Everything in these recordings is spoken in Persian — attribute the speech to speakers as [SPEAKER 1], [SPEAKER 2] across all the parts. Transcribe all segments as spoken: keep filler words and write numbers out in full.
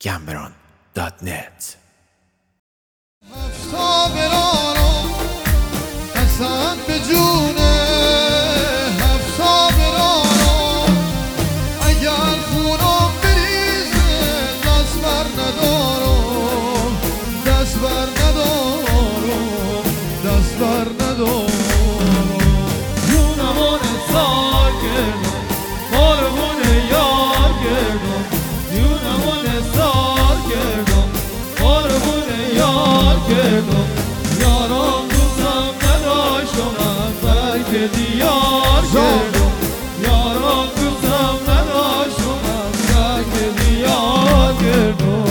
[SPEAKER 1] گمبران دات نت.
[SPEAKER 2] قسم به جونه هفتا برارم اگر خونم بریزه دست بر ندارم دست بر ندارم دست بر ندارم
[SPEAKER 3] جونمون سار کردم قربون یار کردم جونمون سار کردم قربون یار کردم یارم که دیار کردم یارم دوستم نداشتم که دیار کردم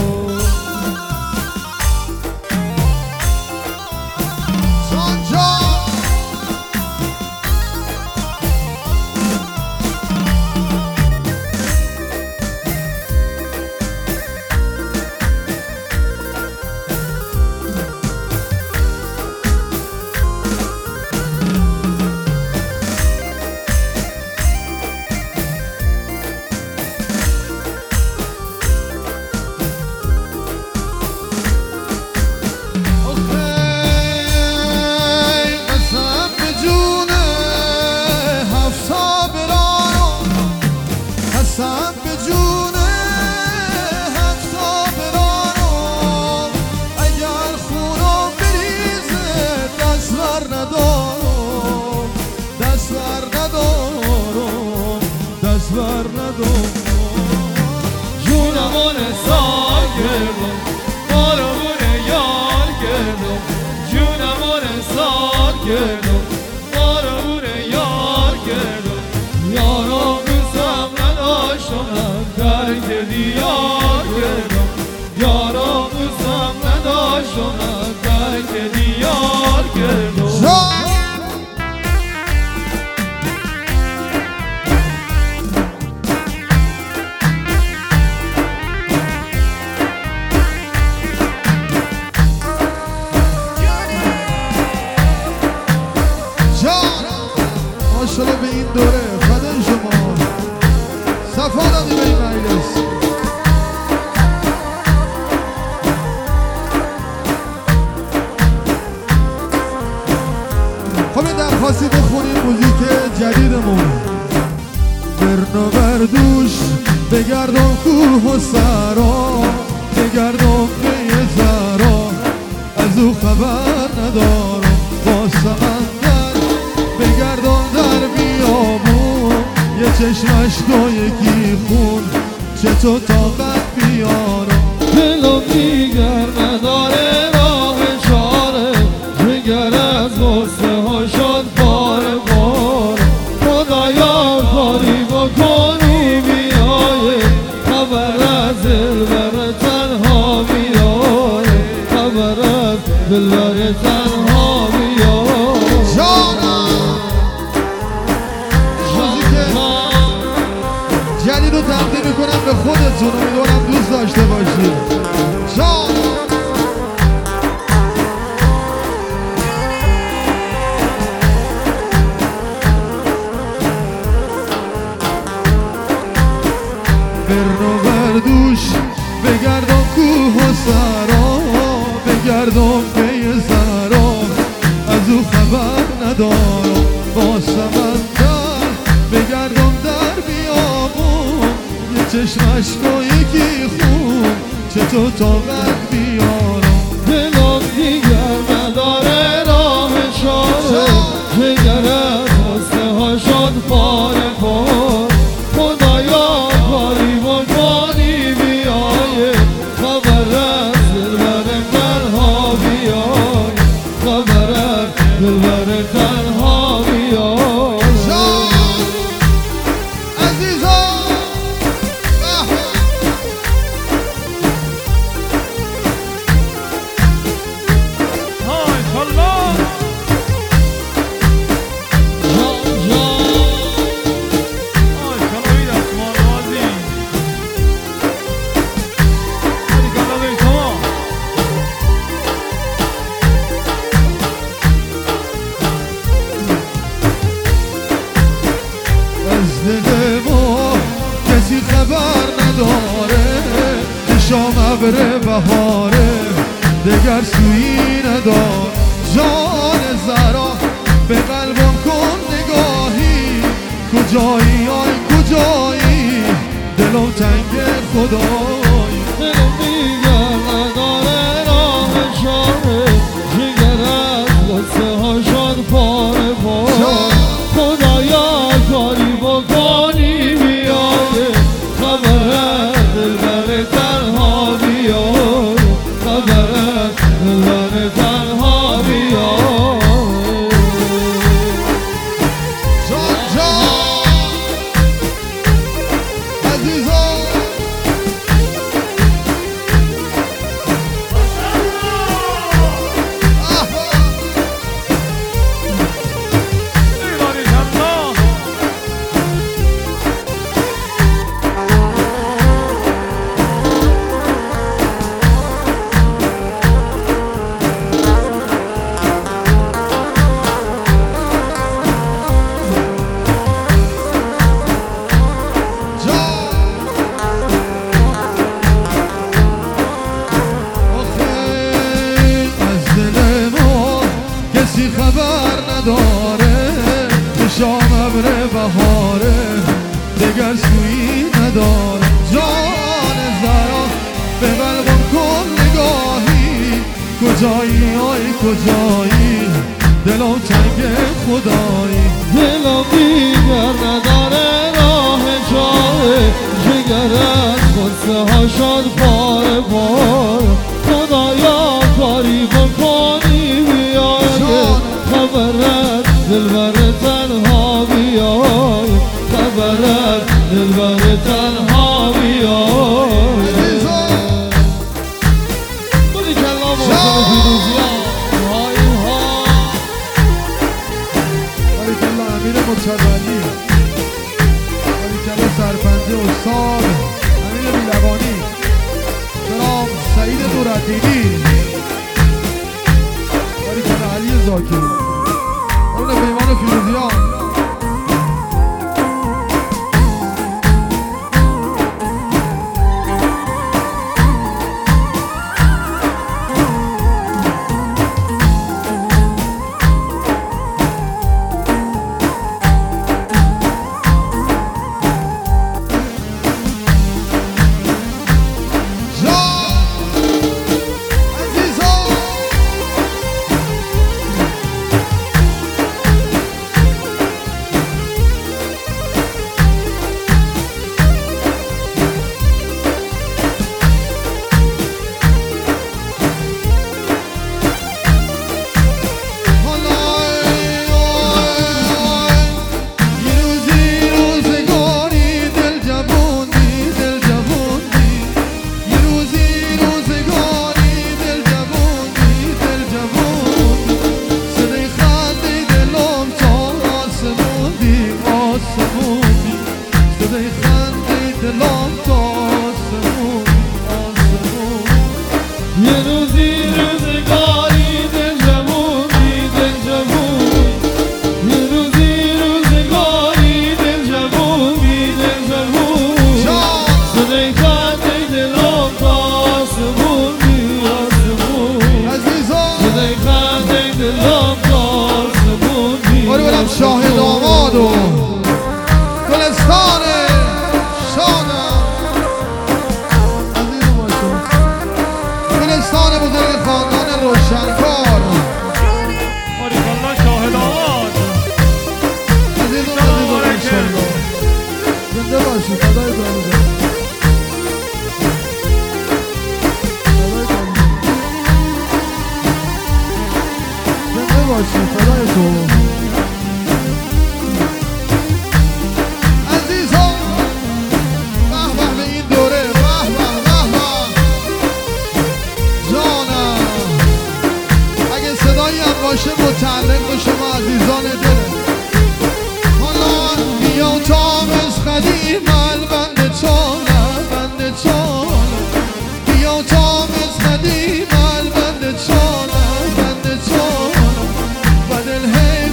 [SPEAKER 2] قسم به جونه هفتا برارم اگر خونم بریزه دست بر ندارم دست بر ندارم دست بر ندارم
[SPEAKER 3] جونمون سار کردم قربون یار کردم جونمون سار کردم قربون یار کردم یارم درک دیار کردم یارم دوستم نداشتم درک دیار کردم
[SPEAKER 2] ماشاءالله به این دوره فدای شما صفا دادی به این مجلس خب این درخواستی بخونیم موزیک جدیدمون برنا بردوش بگردم کوه و سرا بگردم به زرا از او خبر ندارم با سمندر بگردم در بیابون یه چشمش دو یکی خون چطور طاقت بیارم
[SPEAKER 3] دلم دیگر نداره راه چاره جگر از غصه ها شد باره باره خدایا کاری بکنی بیایه خبر از دلبر تنها بیاره خبر از دلبر تنها بیاره
[SPEAKER 2] جدید رو تقدیم میکنم به خودتون امیدوارم دوست داشته باشید جان برنو بردوش بگردم کوه و سرا بگردم پی زرا از او خبر ندارم با سمندر بگردم در بیابون یه چشمش با یکی خون چطور طاقت بیارم
[SPEAKER 3] دلم دیگر نداره راه چاره جگر از غصه ها شد پاره پاره خدایا کاری بکنی بیایه خبر از دلبر تنها بیایه خبر از دلبر تنها بیایه
[SPEAKER 2] شام ابر بهاره دگر سویی ندار جان زهرا به قلبم کن نگاهی کجایی آی کجایی دلم تنگ خدایی
[SPEAKER 3] دلم دیگر نداره راه شاره جگر از غصه ها شد پاره پاره خدایا کاری بکنی بیایه خبر دلبر تنها بیایه خبر دلبر تنها بیایه
[SPEAKER 2] جان جان عزیزان خبر نداره که شام ابر بهاره دگر سویی نداره جان زهرا به قلبم کن نگاهی کجایی آی کجایی دلم تنگ خدایی
[SPEAKER 3] دلم دیگر نداره راه جاره جگر از غصه ها شد پاره پاره خدایا کاری بکنی خبرت دلبر تنها بیای خبرت دلبر تنها بیای بودی کلام و فیروزی ها ها
[SPEAKER 2] باری کلا امیر متولی باری کلا سرپنجه استاد امیر بیلوانی جناب سعید نورالدینی باری کلا علی زاکری اون پیمان فیروزیان شاه داماد و گلستان شادم عزیز باشون گلستان بزرگ خاندان روشنکار
[SPEAKER 4] باریکالله شاه داماد
[SPEAKER 2] عزیزون عزیزون انشالله زنده باشی فدای داماد زنده باشی فدای تو باشه متعلق به شما عزیزان دل حالا بیا تا از قدیم البند چانه بند چانه بیا تا از قدیم البند چانه بند چانه و دل هی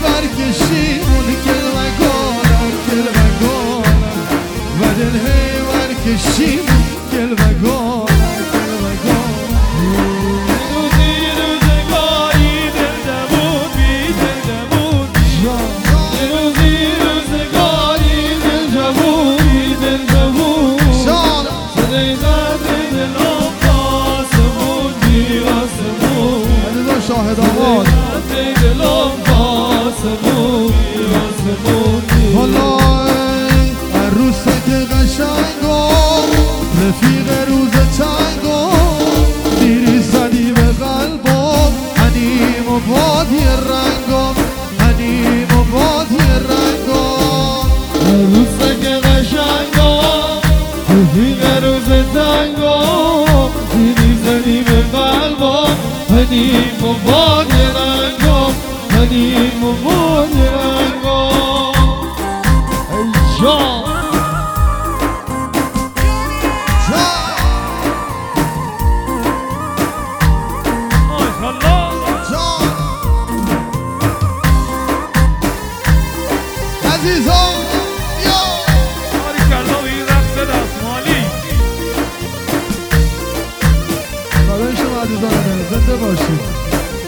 [SPEAKER 2] حالا عروسک قشنگو رفیق روز تنگو دیری زدی به قلبم حنیم و بادی رنگم حنیم و بادی رنگم
[SPEAKER 3] عروسک قشنگو رفیق روز تنگو دیری زدی به قلبم حنیم و بادی رنگم حنیم و بادی رنگم ای جان
[SPEAKER 2] عزیزان یا
[SPEAKER 4] باریکلا به این رقص دستمالی.
[SPEAKER 2] برای شما عزیزان زنده باشید.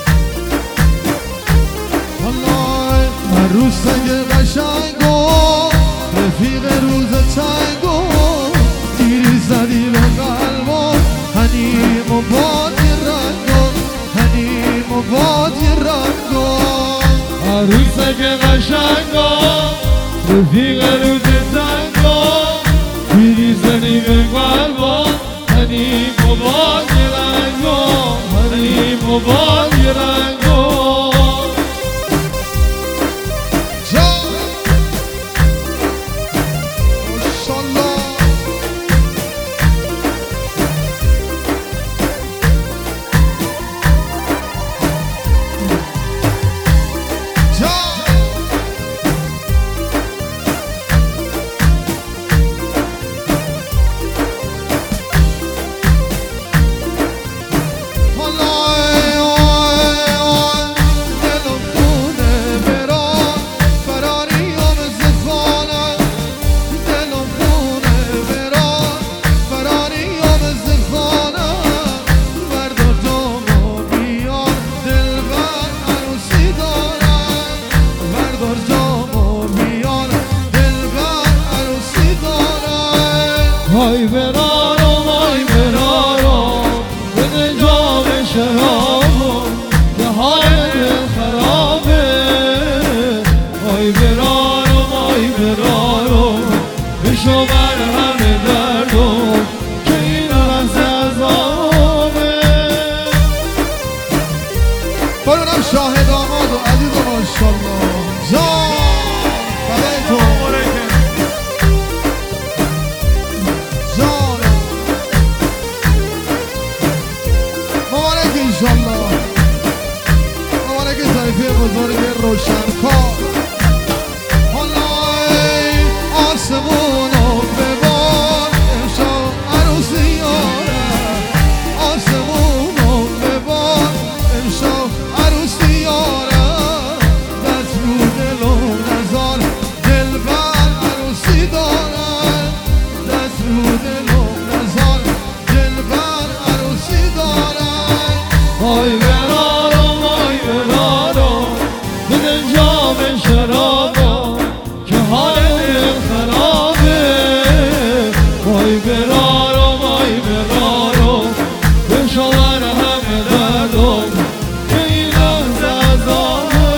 [SPEAKER 2] والله عروسک قشنگو رفیق روز تنگو دیری زدی به قلبم حنیم و بادی رنگم حنیم و بادی رنگم
[SPEAKER 3] عروسک قشنگو رفیق روز تنگو دیری زدی به قلبم حنیم و بادی رنگم حنیم و بادی رنگم وای برارم وای برارم بده جام شرابم که حال دل خرابه وای برارم وای برارم بشو بر همه دردم که این رمز عذابه
[SPEAKER 2] برونم شاهد آماد و عزیز و ماشالله جان برای تو انشالله مبارک ظریفه بزرگ روشنکار حالا آسمونو ببار امشب عروسی یارم آسمونو ببار امشب عروسی یارم دست رو دل و نزار دلبر عروسی دارم دست رو دل و نزار دلبر عروسی دارم
[SPEAKER 3] وای برارم وای برارم بده جام شرابم که حال دل خرابه وای برارم وای برارم بشو بر همه دردم که این لحظه عذابه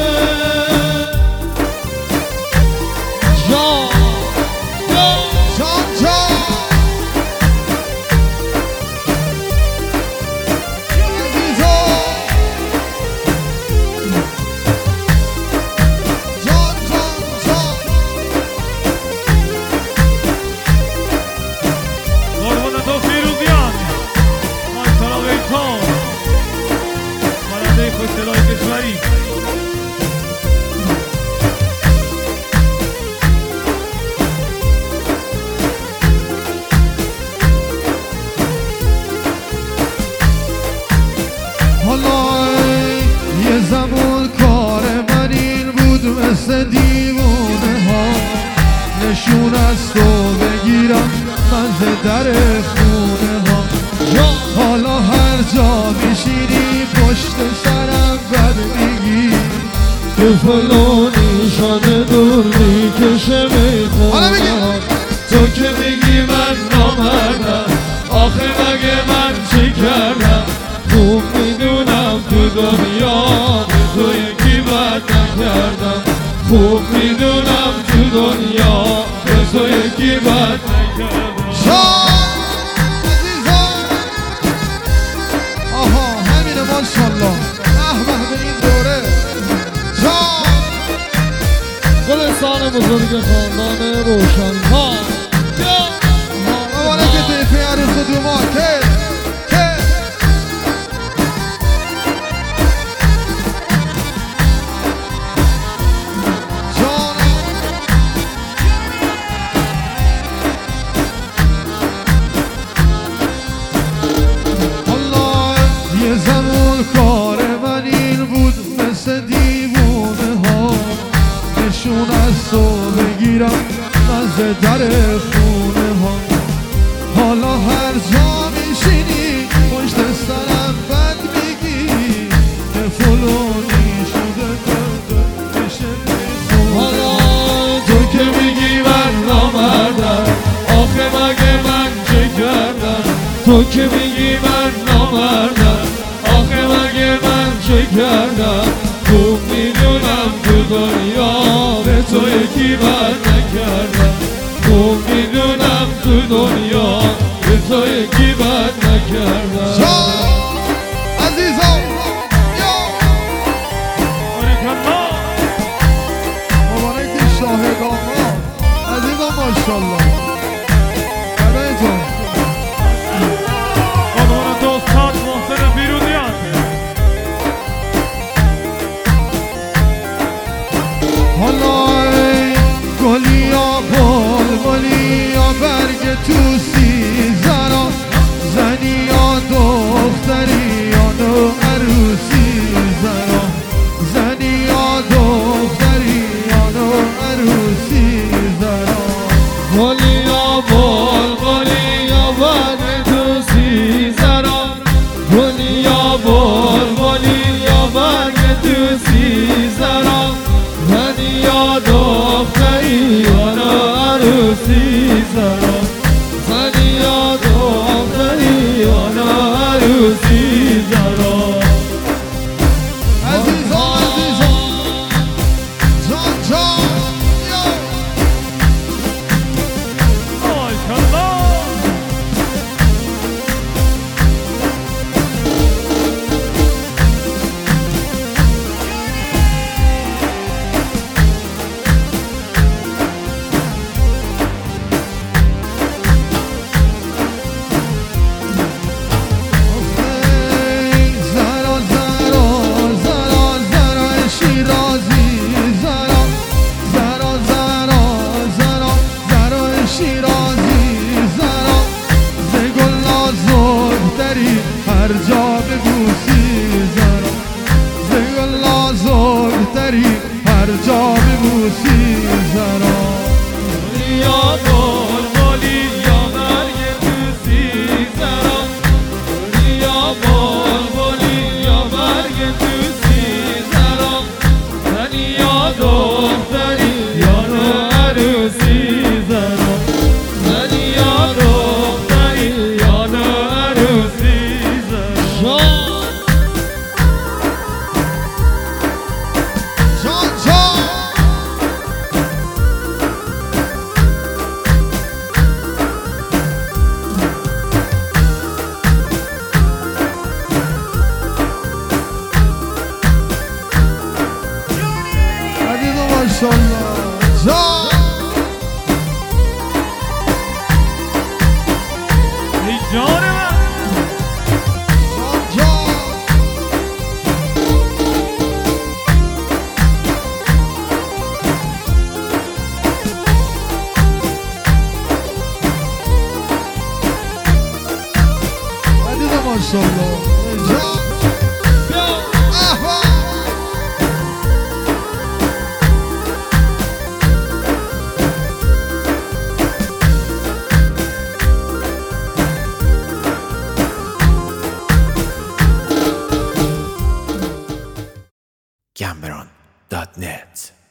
[SPEAKER 3] جان
[SPEAKER 2] جان جان حالا یه زمان کار من این بود مثل دیوونه ها نشون از تو بگیرم من در خونه ها حالا هر جا میشینی پشت سرم بد میگی
[SPEAKER 3] که فلانی شده دور میکشه میخونم تو که میگی من نامردم آخه مگه من چی کردم خوب میدونم تو دنیا تو یکی بد نکردم خوب میدونم تو دنیا بزرگ خاندان روشن ها
[SPEAKER 2] مبارک تیفی عروس و دومان که که کار من این بود مثل دیوونه ها نشون از تو بگیرم مزه در خونه ها حالا هر جا میشینی پشت سرم بد میگی که فلانی شده کرده بشه
[SPEAKER 3] حالا تو که میگی من نامردم آخه مگه من چه کردم تو که میگی من نامردم آخه مگه من چه کردم خوب میدونم تو دنیا به تو یکی بد نکردم خوب میدونم تو دنیا به تو یکی بد نکردم
[SPEAKER 2] عزیزم مبارک شاهد آقا عزیزم ماشالله برایتون
[SPEAKER 4] خانمان دوستان محسن پیروزیان
[SPEAKER 2] حالا ای گلیا بال گلیا برگ توسی زرا زنی یا دختری یا نو عروسی زرا زنی یا دختری یا نو عروسی زرا
[SPEAKER 3] گلیا بال گلیا برگ توسی زرا گلیا بال گلیا برگ توسی زرا زنی یا دختری یا نو عروسی زرا زنی یا دختری یا نو عروسی زرا
[SPEAKER 2] عزیزان عزیزان جان جان
[SPEAKER 4] ماشالله
[SPEAKER 2] زرا زرا زرا زرا شیرازی زرا زرا زرا زرا زرا شیرازی زرا ز گل نازکتری هر جا ببوسی زرا ز گل نازکتری هر جا ببوسی زرا
[SPEAKER 3] یا بال گلی یا برگ توسی زرا یا بال گلی یا برگ توسی زرا زنی یا دختری یا نو عروسی زرا زنی یا دختری یا نو عروسی زرا
[SPEAKER 2] جان جان عزیزم ماشالله جان
[SPEAKER 4] ای جان من
[SPEAKER 2] جان جان عزیزم ماشالله جان احوال
[SPEAKER 1] Cameron dot net